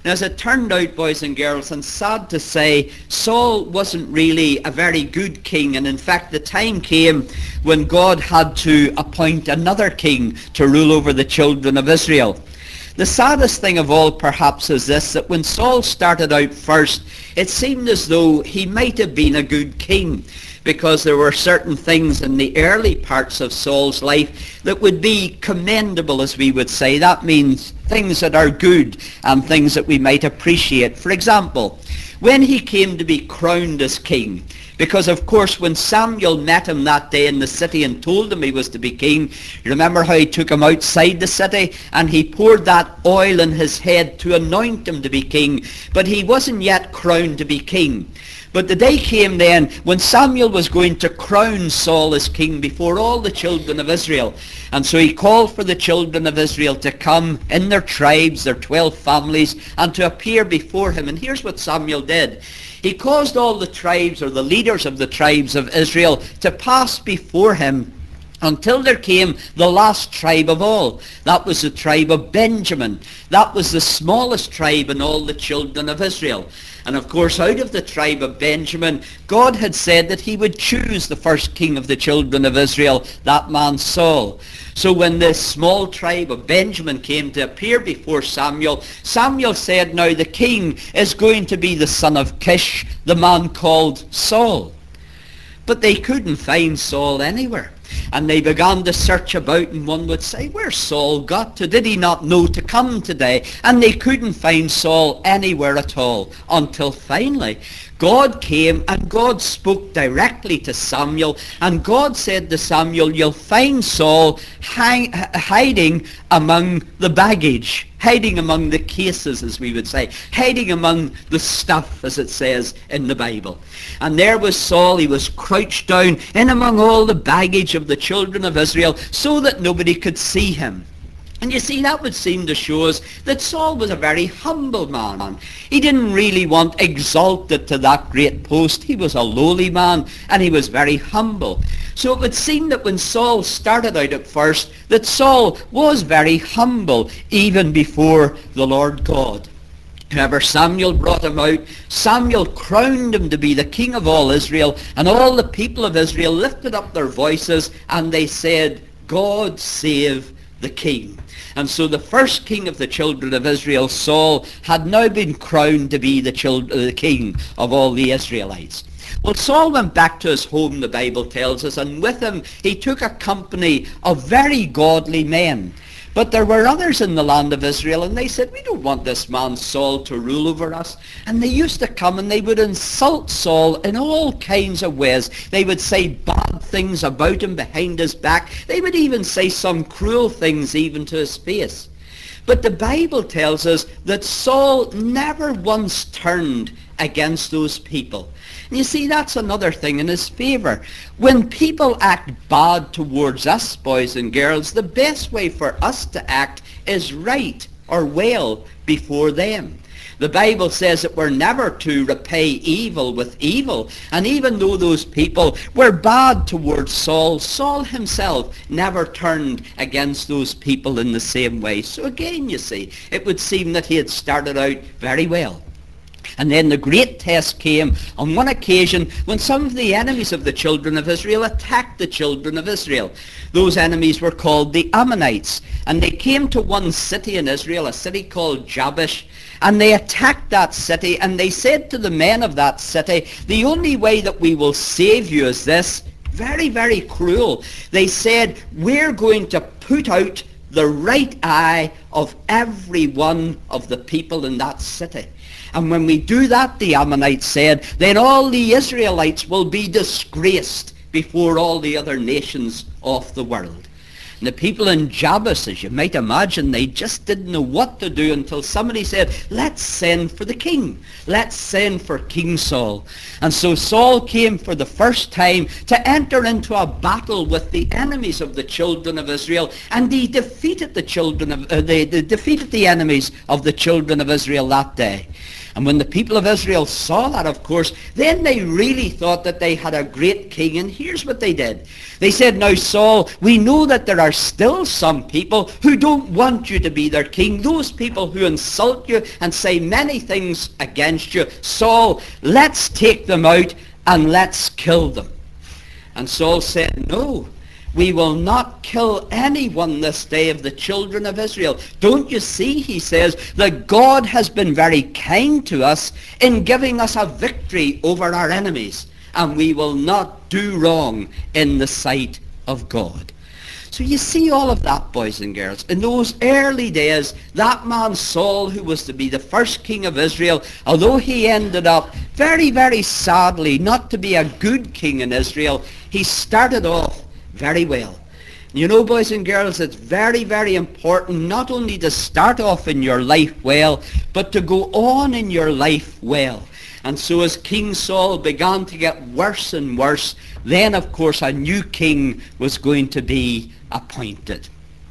Now, as it turned out, boys and girls, and sad to say, Saul wasn't really a very good king, and in fact the time came when God had to appoint another king to rule over the children of Israel. The saddest thing of all perhaps is this, that when Saul started out first, it seemed as though he might have been a good king, because there were certain things in the early parts of Saul's life that would be commendable, as we would say. That means things that are good and things that we might appreciate. For example, when he came to be crowned as king, because of course when Samuel met him that day in the city and told him he was to be king, you remember how he took him outside the city and he poured that oil in his head to anoint him to be king, but he wasn't yet crowned to be king. But the day came then when Samuel was going to crown Saul as king before all the children of Israel. And so he called for the children of Israel to come in their tribes, their 12 families, and to appear before him. And here's what Samuel did. He caused all the tribes, or the leaders of the tribes of Israel, to pass before him until there came the last tribe of all. That was the tribe of Benjamin. That was the smallest tribe in all the children of Israel. And of course, out of the tribe of Benjamin, God had said that he would choose the first king of the children of Israel, that man Saul. So when this small tribe of Benjamin came to appear before Samuel, Samuel said, now the king is going to be the son of Kish, the man called Saul. But they couldn't find Saul anywhere. And they began to search about, and one would say, where's Saul got to? Did he not know to come today? And they couldn't find Saul anywhere at all, until finally God came and God spoke directly to Samuel, and God said to Samuel, you'll find Saul hiding among the baggage, hiding among the cases, as we would say, hiding among the stuff, as it says in the Bible. And there was Saul. He was crouched down in among all the baggage of the children of Israel, so that nobody could see him. And you see, that would seem to show us that Saul was a very humble man. He didn't really want exalted to that great post. He was a lowly man, and he was very humble. So it would seem that when Saul started out at first, that Saul was very humble, even before the Lord God. However, Samuel brought him out. Samuel crowned him to be the king of all Israel, and all the people of Israel lifted up their voices, and they said, God save the king. And so the first king of the children of Israel, Saul, had now been crowned to be the king of all the Israelites. Well, Saul went back to his home, the Bible tells us, and with him he took a company of very godly men. But there were others in the land of Israel, and they said, we don't want this man Saul to rule over us. And they used to come and they would insult Saul in all kinds of ways. They would say bad things about him behind his back. They would even say some cruel things even to his face. But the Bible tells us that Saul never once turned against those people. And you see, that's another thing in his favour. When people act bad towards us, boys and girls, the best way for us to act is right or well before them. The Bible says that we're never to repay evil with evil. And even though those people were bad towards Saul, Saul himself never turned against those people in the same way. So again, you see, it would seem that he had started out very well. And then the great test came on one occasion when some of the enemies of the children of Israel attacked the children of Israel. Those enemies were called the Ammonites. And they came to one city in Israel, a city called Jabesh, and they attacked that city, and they said to the men of that city, the only way that we will save you is this. Very, very cruel. They said, we're going to put out the right eye of every one of the people in that city. And when we do that, the Ammonites said, then all the Israelites will be disgraced before all the other nations of the world. And the people in Jabesh, as you might imagine, they just didn't know what to do until somebody said, let's send for the king. Let's send for King Saul. And so Saul came for the first time to enter into a battle with the enemies of the children of Israel, and he defeated the enemies of the children of Israel that day. And when the people of Israel saw that, of course, then they really thought that they had a great king. And here's what they did. They said, now Saul, we know that there are still some people who don't want you to be their king. Those people who insult you and say many things against you. Saul, let's take them out and let's kill them. And Saul said, no, we will not kill anyone this day of the children of Israel. Don't you see, he says, that God has been very kind to us in giving us a victory over our enemies, and we will not do wrong in the sight of God. So you see all of that, boys and girls. In those early days, that man Saul, who was to be the first king of Israel, although he ended up very, very sadly not to be a good king in Israel, he started off very well. You know, boys and girls, it's very, very important not only to start off in your life well, but to go on in your life well. And so as King Saul began to get worse and worse, then of course a new king was going to be appointed.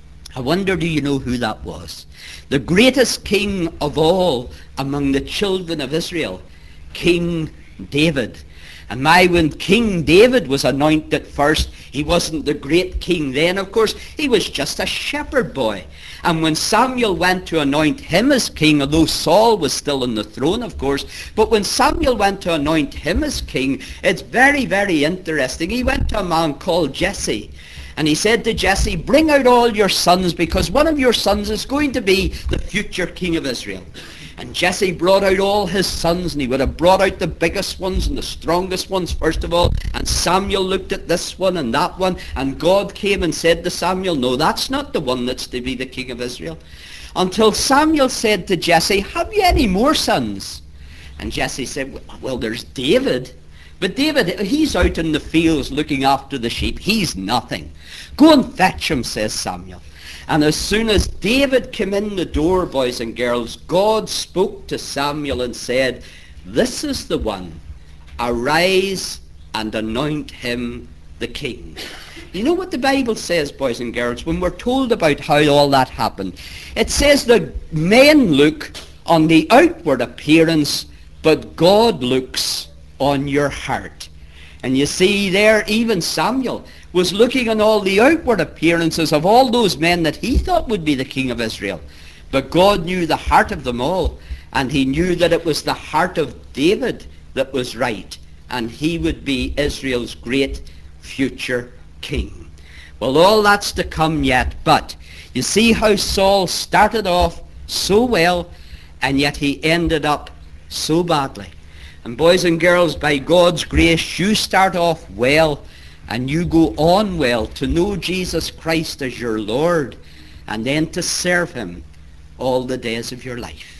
I wonder, do you know who that was? The greatest king of all among the children of Israel, King David. And when King David was anointed first, he wasn't the great king then, of course. He was just a shepherd boy. And when Samuel went to anoint him as king, although Saul was still on the throne, of course, but when Samuel went to anoint him as king, it's very, very interesting. He went to a man called Jesse. And he said to Jesse, bring out all your sons, because one of your sons is going to be the future king of Israel. And Jesse brought out all his sons, and he would have brought out the biggest ones and the strongest ones first of all. And Samuel looked at this one and that one, and God came and said to Samuel, no, that's not the one that's to be the king of Israel. Until Samuel said to Jesse, have you any more sons? And Jesse said, well, there's David. But David, he's out in the fields looking after the sheep. He's nothing. Go and fetch him, says Samuel. And as soon as David came in the door, boys and girls, God spoke to Samuel and said, this is the one. Arise and anoint him the king. You know what the Bible says, boys and girls, when we're told about how all that happened? It says that men look on the outward appearance, but God looks on your heart. And you see there, even Samuel was looking on all the outward appearances of all those men that he thought would be the king of Israel. But God knew the heart of them all, and he knew that it was the heart of David that was right, and he would be Israel's great future king. Well, all that's to come yet, but you see how Saul started off so well, and yet he ended up so badly. And boys and girls, by God's grace, you start off well, and you go on well to know Jesus Christ as your Lord, and then to serve him all the days of your life.